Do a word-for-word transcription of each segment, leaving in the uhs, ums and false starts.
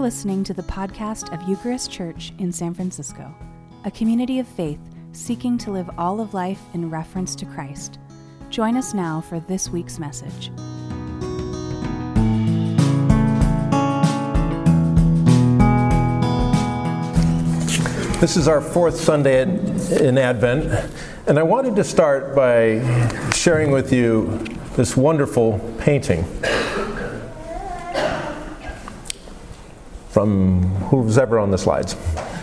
listening to the podcast of Eucharist Church in San Francisco, a community of faith seeking to live all of life in reference to Christ. Join us now for this week's message. This is our fourth Sunday in Advent, and I wanted to start by sharing with you this wonderful painting from who's ever on the slides.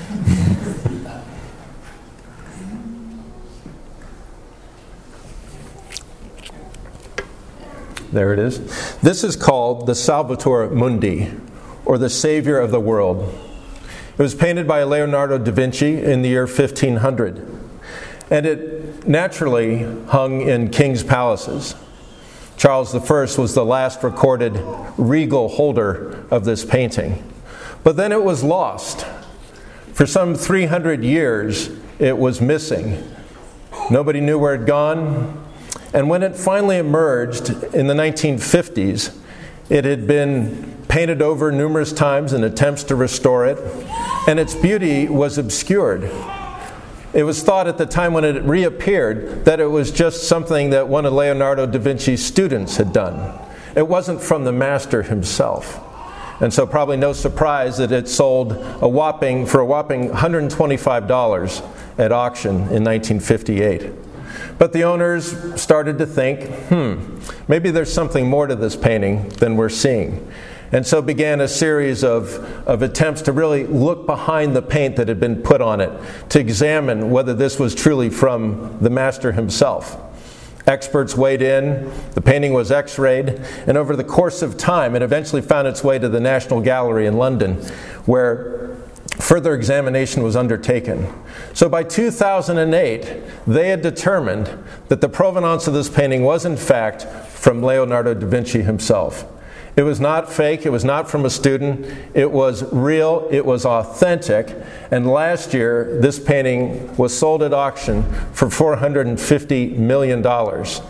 There it is. This is called the Salvator Mundi, or the Savior of the World. It was painted by Leonardo da Vinci in the year fifteen hundred, and it naturally hung in kings' palaces. Charles the First was the last recorded regal holder of this painting. But then it was lost. For some three hundred years, it was missing. Nobody knew where it had gone. And when it finally emerged in the nineteen fifties, it had been painted over numerous times in attempts to restore it, and its beauty was obscured. It was thought at the time when it reappeared that it was just something that one of Leonardo da Vinci's students had done. It wasn't from the master himself. And so probably no surprise that it sold a whopping for a whopping one hundred twenty-five dollars at auction in nineteen fifty-eight. But the owners started to think, hmm, maybe there's something more to this painting than we're seeing. And so began a series of, of attempts to really look behind the paint that had been put on it, to examine whether this was truly from the master himself. Experts weighed in, the painting was x-rayed, and over the course of time it eventually found its way to the National Gallery in London, where further examination was undertaken. So by two thousand eight, they had determined that the provenance of this painting was in fact from Leonardo da Vinci himself. It was not fake, it was not from a student, it was real, it was authentic, and last year this painting was sold at auction for four hundred fifty million dollars.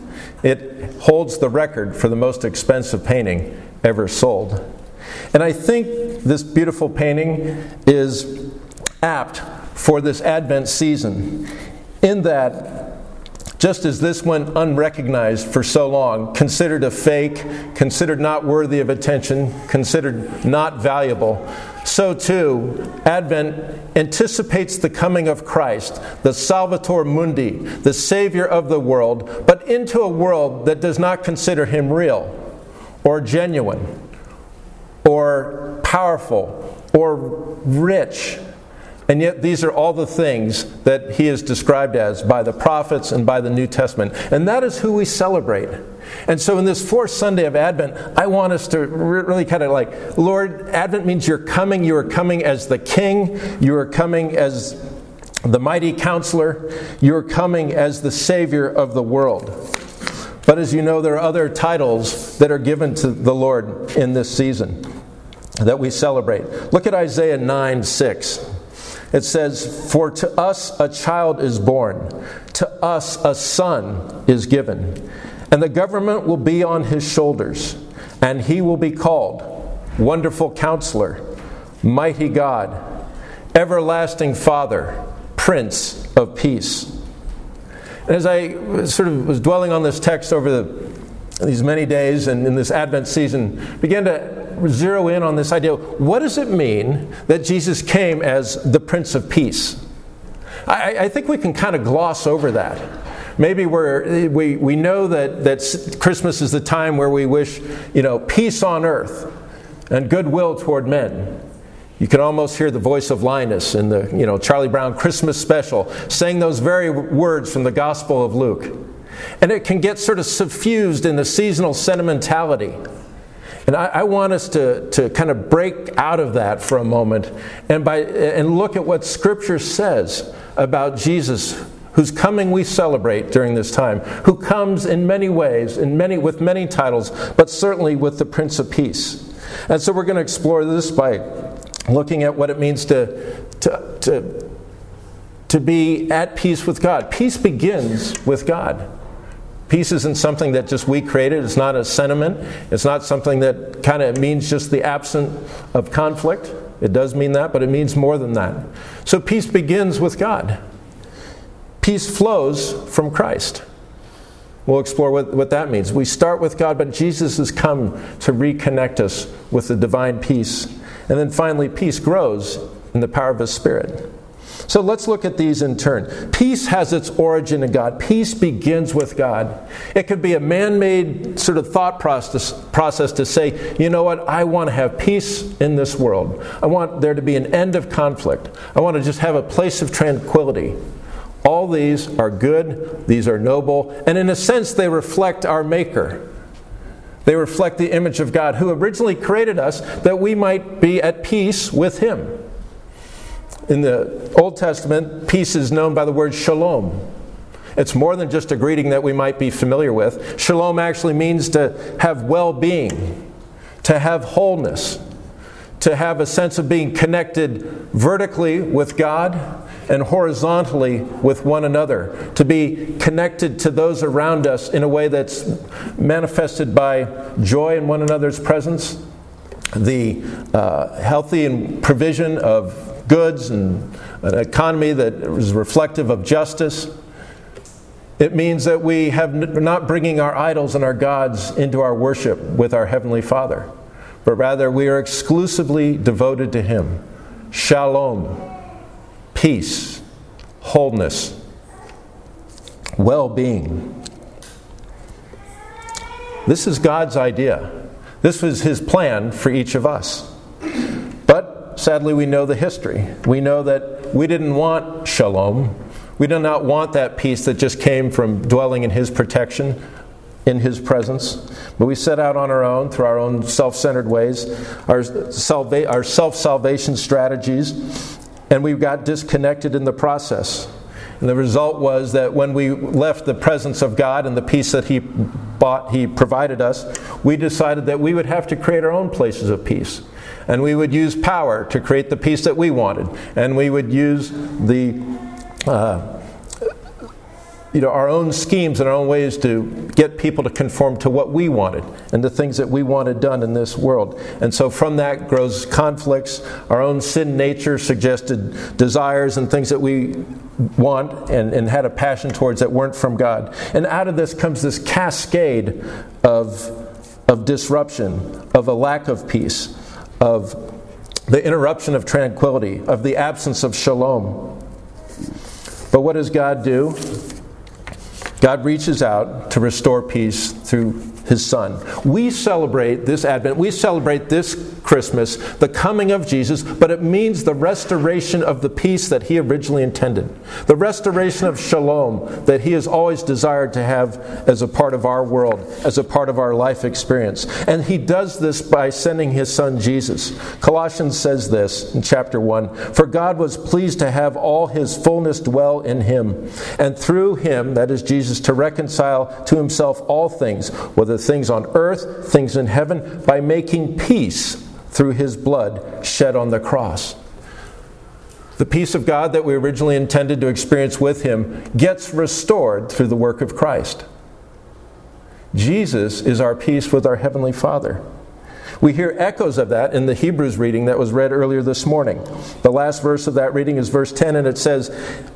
It holds the record for the most expensive painting ever sold. And I think this beautiful painting is apt for this Advent season, in that just as this went unrecognized for so long, considered a fake, considered not worthy of attention, considered not valuable, so too Advent anticipates the coming of Christ, the Salvator Mundi, the Savior of the world, but into a world that does not consider him real or genuine or powerful or rich. And yet these are all the things that he is described as by the prophets and by the New Testament. And that is who we celebrate. And so in this fourth Sunday of Advent, I want us to really kind of like, Lord, Advent means you're coming. You are coming as the King. You are coming as the mighty counselor. You are coming as the Savior of the world. But as you know, there are other titles that are given to the Lord in this season that we celebrate. Look at Isaiah nine six. It says, "For to us a child is born, to us a son is given, and the government will be on his shoulders, and he will be called Wonderful Counselor, Mighty God, Everlasting Father, Prince of Peace." And as I sort of was dwelling on this text over the, these many days and in this Advent season, began to zero in on this idea. What does it mean that Jesus came as the Prince of Peace? I, I think we can kind of gloss over that. Maybe we're, we we know that, that Christmas is the time where we wish, you know, peace on earth and goodwill toward men. You can almost hear the voice of Linus in the, you know, Charlie Brown Christmas special saying those very words from the Gospel of Luke. And it can get sort of suffused in the seasonal sentimentality. And I, I want us to, to kind of break out of that for a moment and by and look at what Scripture says about Jesus, whose coming we celebrate during this time, who comes in many ways, in many with many titles, but certainly with the Prince of Peace. And so we're going to explore this by looking at what it means to to to, to be at peace with God. Peace begins with God. Peace isn't something that just we created. It's not a sentiment. It's not something that kind of means just the absence of conflict. It does mean that, but it means more than that. So peace begins with God. Peace flows from Christ. We'll explore what, what that means. We start with God, but Jesus has come to reconnect us with the divine peace. And then finally, peace grows in the power of His Spirit. So let's look at these in turn. Peace has its origin in God. Peace begins with God. It could be a man-made sort of thought process, process to say, you know what, I want to have peace in this world. I want there to be an end of conflict. I want to just have a place of tranquility. All these are good, these are noble, and in a sense they reflect our Maker. They reflect the image of God, who originally created us that we might be at peace with Him. In the Old Testament, peace is known by the word shalom. It's more than just a greeting that we might be familiar with. Shalom actually means to have well-being, to have wholeness, to have a sense of being connected vertically with God and horizontally with one another, to be connected to those around us in a way that's manifested by joy in one another's presence, the uh, healthy and provision of goods and an economy that is reflective of justice. It means that we have n- not bringing our idols and our gods into our worship with our Heavenly Father, but rather we are exclusively devoted to Him. Shalom, peace, wholeness, well-being. This is God's idea. This was His plan for each of us. But sadly, we know the history. We know that we didn't want shalom. We did not want that peace that just came from dwelling in His protection, in His presence. But we set out on our own, through our own self-centered ways, our, salva- our self-salvation strategies, and we got disconnected in the process. And the result was that when we left the presence of God and the peace that He bought, He provided us, we decided that we would have to create our own places of peace. And we would use power to create the peace that we wanted. And we would use the, uh, you know, our own schemes and our own ways to get people to conform to what we wanted and the things that we wanted done in this world. And so from that grows conflicts. Our own sin nature suggested desires and things that we want and, and had a passion towards that weren't from God. And out of this comes this cascade of, of disruption, of a lack of peace, of the interruption of tranquility, of the absence of shalom. But what does God do? God reaches out to restore peace through His Son. We celebrate this Advent, we celebrate this Christmas, the coming of Jesus, but it means the restoration of the peace that He originally intended. The restoration of shalom that He has always desired to have as a part of our world, as a part of our life experience. And He does this by sending His Son Jesus. Colossians says this in chapter one, "For God was pleased to have all His fullness dwell in Him, and through Him," that is Jesus, "to reconcile to Himself all things, whether things on earth, things in heaven, by making peace through His blood shed on the cross." The peace of God that we originally intended to experience with Him gets restored through the work of Christ. Jesus is our peace with our Heavenly Father. We hear echoes of that in the Hebrews reading that was read earlier this morning. The last verse of that reading is verse ten, and it says,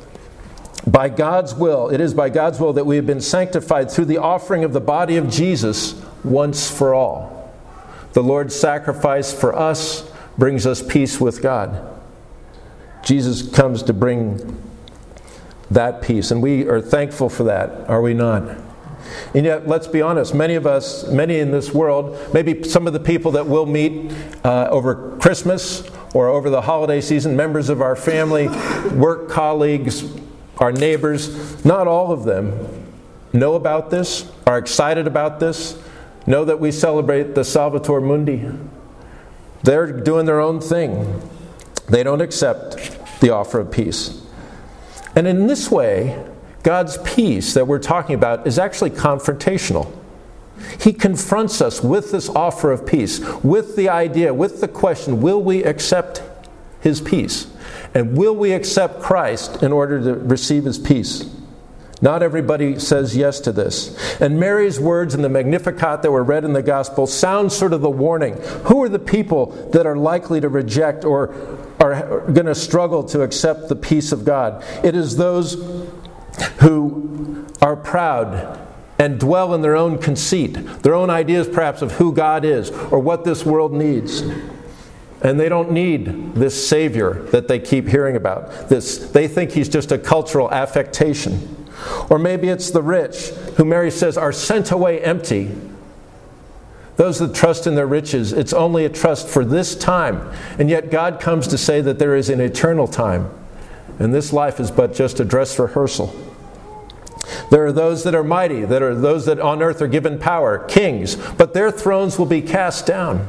By God's will, it is by God's will that we have been sanctified through the offering of the body of Jesus once for all. The Lord's sacrifice for us brings us peace with God. Jesus comes to bring that peace, and we are thankful for that, are we not? And yet, let's be honest, many of us, many in this world, maybe some of the people that we'll meet uh, over Christmas or over the holiday season, members of our family, work colleagues, our neighbors, not all of them know about this, are excited about this, know that we celebrate the Salvator Mundi. They're doing their own thing. They don't accept the offer of peace. And in this way, God's peace that we're talking about is actually confrontational. He confronts us with this offer of peace, with the idea, with the question, will we accept His peace? And will we accept Christ in order to receive His peace Not everybody says yes to this. And Mary's words in the Magnificat that were read in the Gospel sound sort of the warning. Who are the people that are likely to reject or are going to struggle to accept the peace of God? It is those who are proud and dwell in their own conceit, their own ideas perhaps of who God is or what this world needs. And they don't need this Savior that they keep hearing about. This, they think He's just a cultural affectation. Or maybe it's the rich, who Mary says are sent away empty. Those that trust in their riches, it's only a trust for this time. And yet God comes to say that there is an eternal time. And this life is but just a dress rehearsal. There are those that are mighty, that are those that on earth are given power, kings, but their thrones will be cast down.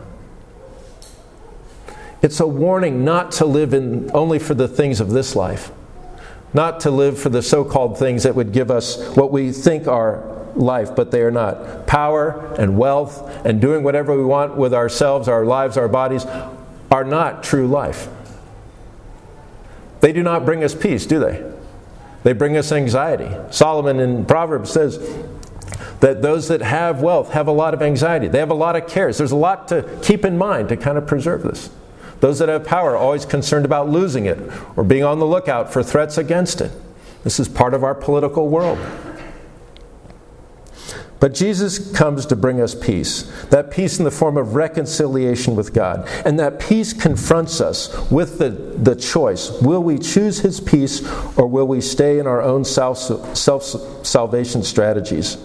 It's a warning not to live in only for the things of this life. Not to live for the so-called things that would give us what we think are life, but they are not. Power and wealth and doing whatever we want with ourselves, our lives, our bodies, are not true life. They do not bring us peace, do they? They bring us anxiety. Solomon in Proverbs says that those that have wealth have a lot of anxiety. They have a lot of cares. There's a lot to keep in mind to kind of preserve this. Those that have power are always concerned about losing it or being on the lookout for threats against it. This is part of our political world. But Jesus comes to bring us peace. That peace in the form of reconciliation with God. And that peace confronts us with the, the choice. Will we choose His peace or will we stay in our own self, self-salvation strategies?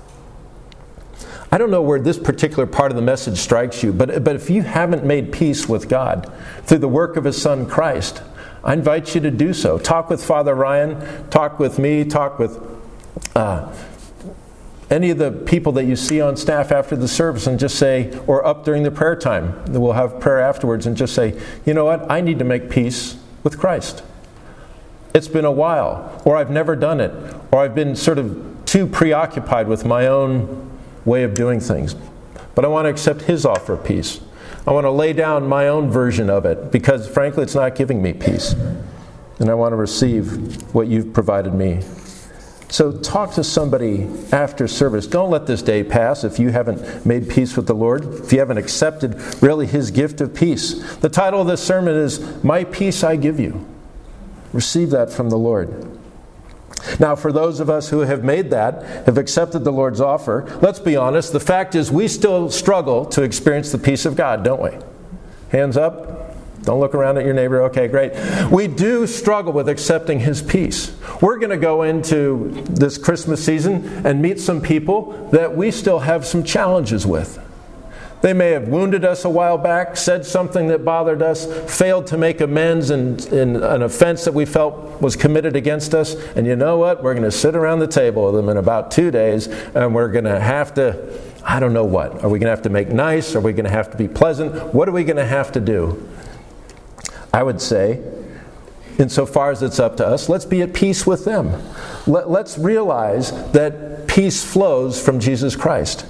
I don't know where this particular part of the message strikes you, but, but if you haven't made peace with God through the work of His Son Christ, I invite you to do so. Talk with Father Ryan, talk with me, talk with uh, any of the people that you see on staff after the service and just say, or up during the prayer time, we'll have prayer afterwards, and just say, you know what, I need to make peace with Christ. It's been a while, or I've never done it, or I've been sort of too preoccupied with my own way of doing things. But I want to accept His offer of peace. I want to lay down my own version of it because, frankly, it's not giving me peace. And I want to receive what You've provided me. So talk to somebody after service. Don't let this day pass if you haven't made peace with the Lord, if you haven't accepted really His gift of peace. The title of this sermon is, My Peace I Give You. Receive that from the Lord. Now, for those of us who have made that, have accepted the Lord's offer, let's be honest, the fact is we still struggle to experience the peace of God, don't we? Hands up. Don't look around at your neighbor. Okay, great. We do struggle with accepting His peace. We're going to go into this Christmas season and meet some people that we still have some challenges with. They may have wounded us a while back, said something that bothered us, failed to make amends in, in an offense that we felt was committed against us. And you know what? We're going to sit around the table with them in about two days, and we're going to have to, I don't know what. Are we going to have to make nice? Are we going to have to be pleasant? What are we going to have to do? I would say, insofar as it's up to us, let's be at peace with them. Let, let's realize that peace flows from Jesus Christ.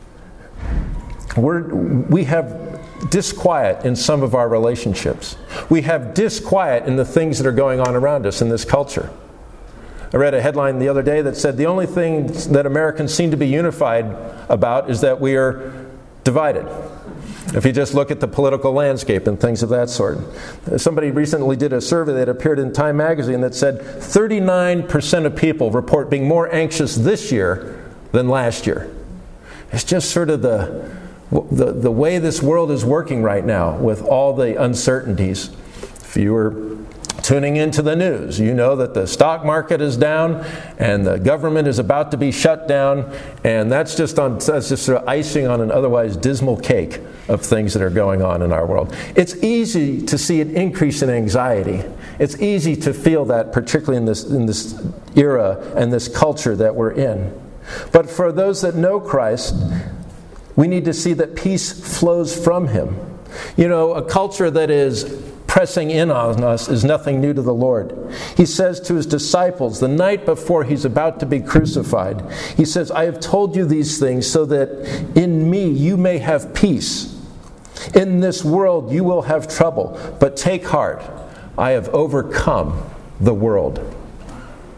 We're, we have disquiet in some of our relationships. We have disquiet in the things that are going on around us in this culture. I read a headline the other day that said the only thing that Americans seem to be unified about is that we are divided. If you just look at the political landscape and things of that sort. Somebody recently did a survey that appeared in Time magazine that said thirty-nine percent of people report being more anxious this year than last year. It's just sort of the The, the way this world is working right now with all the uncertainties. If you were tuning into the news, you know that the stock market is down and the government is about to be shut down, and that's just on that's just sort of icing on an otherwise dismal cake of things that are going on in our world. It's easy to see an increase in anxiety. It's easy to feel that, particularly in this in this era and this culture that we're in. But for those that know Christ, we need to see that peace flows from Him. You know, a culture that is pressing in on us is nothing new to the Lord. He says to His disciples the night before He's about to be crucified, He says, I have told you these things so that in me you may have peace. In this world you will have trouble, but take heart, I have overcome the world.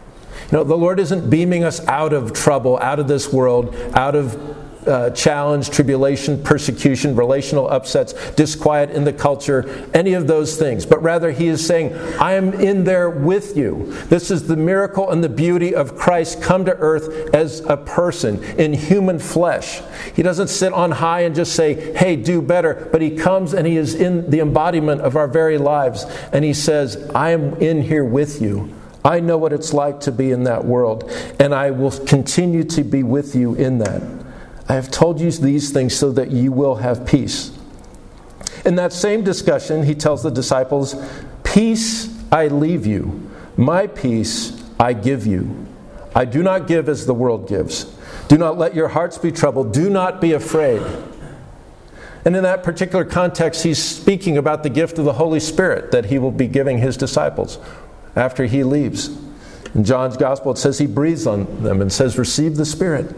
You know, the Lord isn't beaming us out of trouble, out of this world, out of uh, challenge, tribulation, persecution, relational upsets, disquiet in the culture, any of those things. But rather, He is saying, I am in there with you. This is the miracle and the beauty of Christ come to earth as a person in human flesh. He doesn't sit on high and just say, hey, do better. But He comes and He is in the embodiment of our very lives. And He says, I am in here with you. I know what it's like to be in that world, and I will continue to be with you in that. I have told you these things so that you will have peace. In that same discussion, He tells the disciples, peace I leave you, my peace I give you. I do not give as the world gives. Do not let your hearts be troubled. Do not be afraid. And in that particular context, He's speaking about the gift of the Holy Spirit that He will be giving His disciples after He leaves. In John's Gospel, it says He breathes on them and says, receive the Spirit.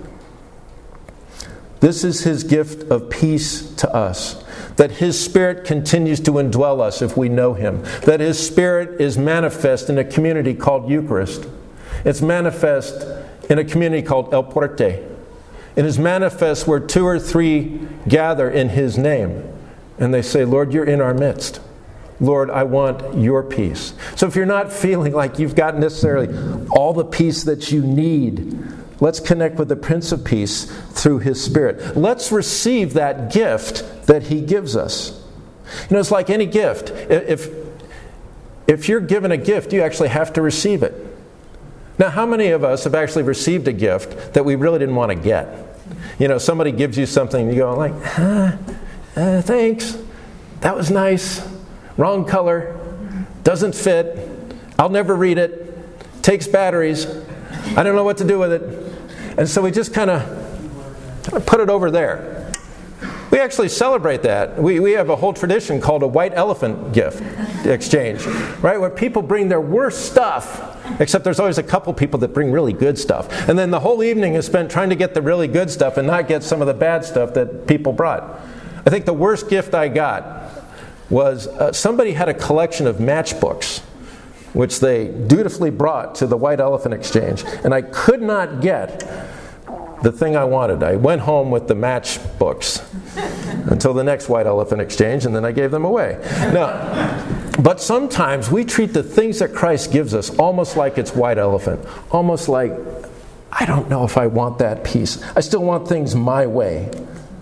This is His gift of peace to us, that His Spirit continues to indwell us if we know Him, that His Spirit is manifest in a community called Eucharist. It's manifest in a community called El Puerte. It is manifest where two or three gather in His name, and they say, Lord, you're in our midst. Lord, I want your peace. So if you're not feeling like you've got necessarily all the peace that you need, let's connect with the Prince of Peace through His Spirit. Let's receive that gift that He gives us. You know, it's like any gift. If, if you're given a gift, you actually have to receive it. Now, how many of us have actually received a gift that we really didn't want to get? You know, somebody gives you something, and you go like, huh, uh, thanks, that was nice. Wrong color, doesn't fit, I'll never read it, takes batteries, I don't know what to do with it. And so we just kind of put it over there. We actually celebrate that. We, we have a whole tradition called a white elephant gift exchange, right? Where people bring their worst stuff, except there's always a couple people that bring really good stuff. And then the whole evening is spent trying to get the really good stuff and not get some of the bad stuff that people brought. I think the worst gift I got was uh, somebody had a collection of matchbooks, which they dutifully brought to the White Elephant Exchange, and I could not get the thing I wanted. I went home with the matchbooks until the next White Elephant Exchange, and then I gave them away. Now, but sometimes we treat the things that Christ gives us almost like it's white elephant, almost like, I don't know if I want that peace. I still want things my way.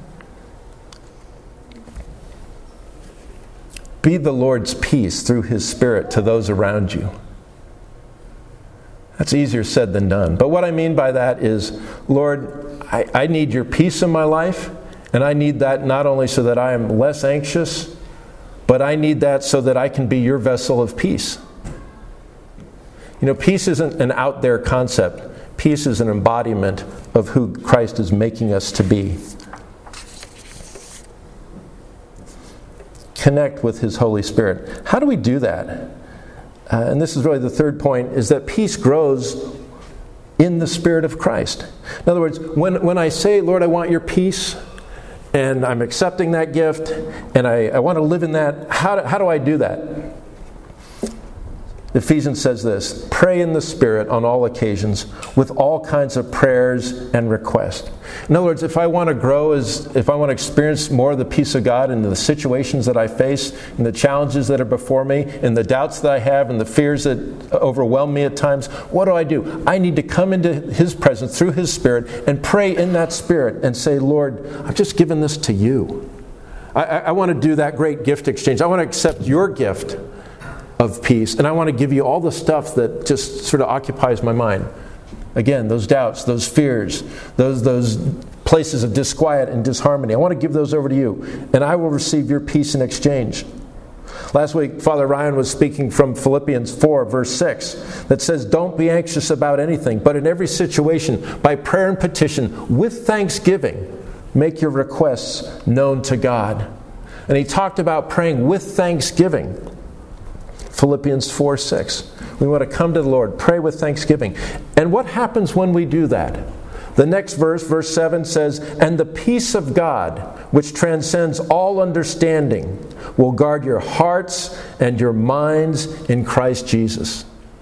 Be the Lord's peace through His Spirit to those around you. That's easier said than done. But what I mean by that is, Lord, I, I need your peace in my life, and I need that not only so that I am less anxious, but I need that so that I can be your vessel of peace. You know, peace isn't an out there concept. Peace is an embodiment of who Christ is making us to be. Connect with His Holy Spirit. How do we do that? Uh, and this is really the third point, is that peace grows in the Spirit of Christ. In other words, when, when I say, Lord, I want your peace, and I'm accepting that gift, and I, I want to live in that, how do, how do I do that? Ephesians says this, pray in the Spirit on all occasions with all kinds of prayers and requests. In other words, if I want to grow, as if I want to experience more of the peace of God in the situations that I face, in the challenges that are before me, in the doubts that I have, and the fears that overwhelm me at times, what do I do? I need to come into His presence through His Spirit and pray in that Spirit and say, Lord, I've just given this to you. I, I, I want to do that great gift exchange. I want to accept your gift of peace, and I want to give you all the stuff that just sort of occupies my mind. Again, those doubts, those fears, those those places of disquiet and disharmony. I want to give those over to you, and I will receive your peace in exchange. Last week, Father Ryan was speaking from Philippians four, verse six, that says, don't be anxious about anything, but in every situation, by prayer and petition, with thanksgiving, make your requests known to God. And he talked about praying with thanksgiving. Philippians four six. We want to come to the Lord, pray with thanksgiving. And what happens when we do that? The next verse, verse seven says, and the peace of God, which transcends all understanding, will guard your hearts and your minds in Christ Jesus.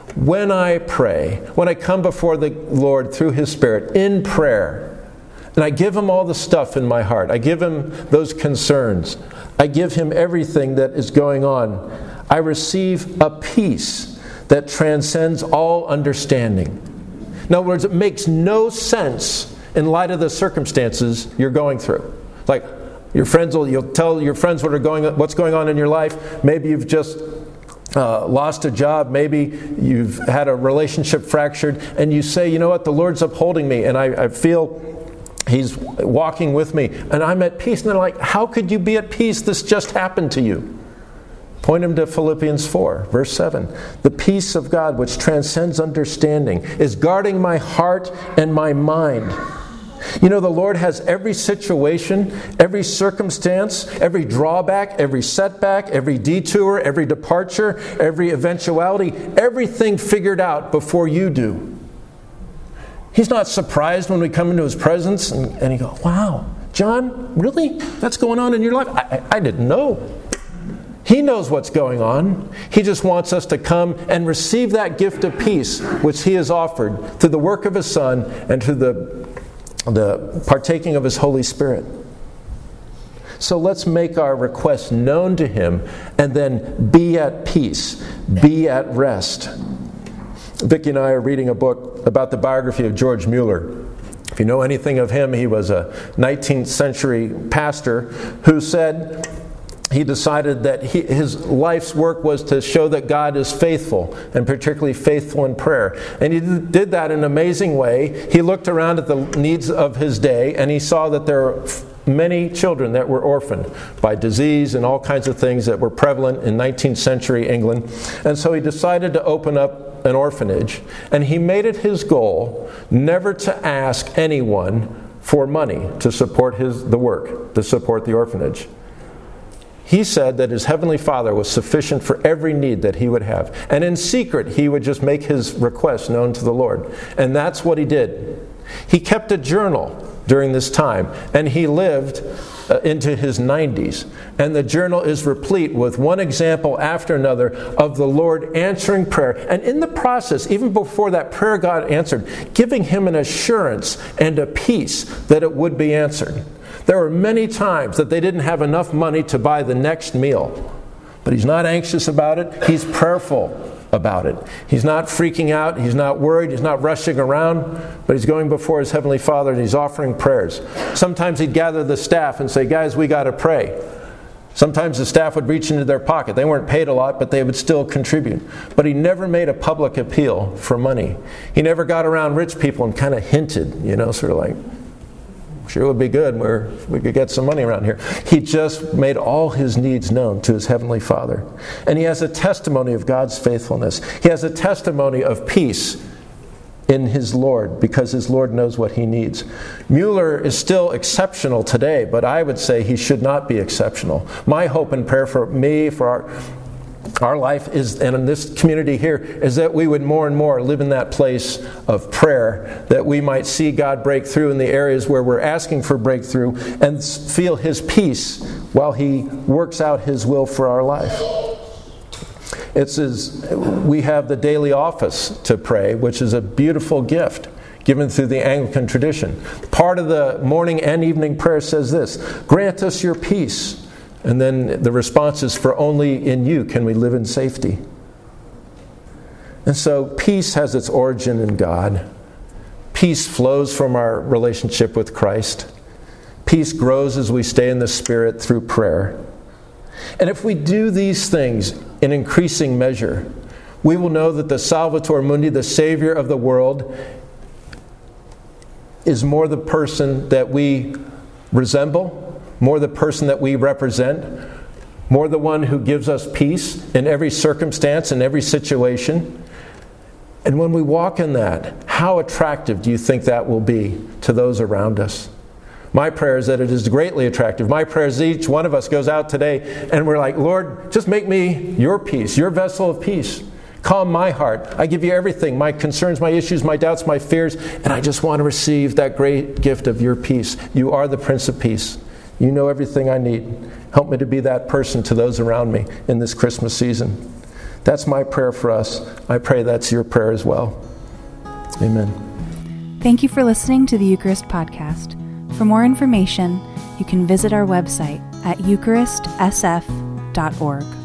when I pray, when I come before the Lord through His Spirit in prayer, and I give Him all the stuff in my heart, I give Him those concerns, I give Him everything that is going on, I receive a peace that transcends all understanding. In other words, it makes no sense in light of the circumstances you're going through. Like, your friends will, you'll tell your friends what are going, what's going on in your life. Maybe you've just uh, lost a job. Maybe you've had a relationship fractured. And you say, you know what, the Lord's upholding me. And I, I feel He's walking with me. And I'm at peace. And they're like, how could you be at peace? This just happened to you. Point them to Philippians four, verse seven. The peace of God, which transcends understanding, is guarding my heart and my mind. You know, the Lord has every situation, every circumstance, every drawback, every setback, every detour, every departure, every eventuality, everything figured out before you do. He's not surprised when we come into His presence and, and He goes, wow, John, really? That's going on in your life? I, I, I didn't know. He knows what's going on. He just wants us to come and receive that gift of peace which He has offered through the work of His Son and through the the partaking of His Holy Spirit. So let's make our requests known to Him and then be at peace, be at rest. Vicki and I are reading a book about the biography of George Mueller. If you know anything of him, he was a nineteenth century pastor who said he decided that he, his life's work was to show that God is faithful, and particularly faithful in prayer. And he did that in an amazing way. He looked around at the needs of his day, and he saw that there were many children that were orphaned by disease and all kinds of things that were prevalent in nineteenth century England. And so he decided to open up an orphanage, and he made it his goal never to ask anyone for money to support his the work, to support the orphanage. He said that his Heavenly Father was sufficient for every need that he would have. And in secret, he would just make his requests known to the Lord. And that's what he did. He kept a journal during this time, and he lived uh, into his nineties. And the journal is replete with one example after another of the Lord answering prayer. And in the process, even before that prayer God answered, giving him an assurance and a peace that it would be answered. There were many times that they didn't have enough money to buy the next meal. But he's not anxious about it. He's prayerful about it. He's not freaking out. He's not worried. He's not rushing around. But he's going before his Heavenly Father and he's offering prayers. Sometimes he'd gather the staff and say, guys, we got to pray. Sometimes the staff would reach into their pocket. They weren't paid a lot, but they would still contribute. But he never made a public appeal for money. He never got around rich people and kind of hinted, you know, sort of like, sure would be good where we could get some money around here. He just made all his needs known to his Heavenly Father. And he has a testimony of God's faithfulness. He has a testimony of peace in his Lord because his Lord knows what he needs. Mueller is still exceptional today, but I would say he should not be exceptional. My hope and prayer for me, for our Our life is, and in this community here, is that we would more and more live in that place of prayer, that we might see God break through in the areas where we're asking for breakthrough and feel His peace while He works out His will for our life. It's as we have the daily office to pray, which is a beautiful gift given through the Anglican tradition. Part of the morning and evening prayer says this: grant us your peace. And then the response is, for only in you can we live in safety. And so peace has its origin in God. Peace flows from our relationship with Christ. Peace grows as we stay in the Spirit through prayer. And if we do these things in increasing measure, we will know that the Salvator Mundi, the Savior of the world, is more the person that we resemble, more the person that we represent, more the one who gives us peace in every circumstance, in every situation. And when we walk in that, how attractive do you think that will be to those around us? My prayer is that it is greatly attractive. My prayer is each one of us goes out today and we're like, Lord, just make me your peace, your vessel of peace. Calm my heart. I give you everything, my concerns, my issues, my doubts, my fears, and I just want to receive that great gift of your peace. You are the Prince of Peace. You know everything I need. Help me to be that person to those around me in this Christmas season. That's my prayer for us. I pray that's your prayer as well. Amen. Thank you for listening to the Eucharist Podcast. For more information, you can visit our website at eucharist s f dot org.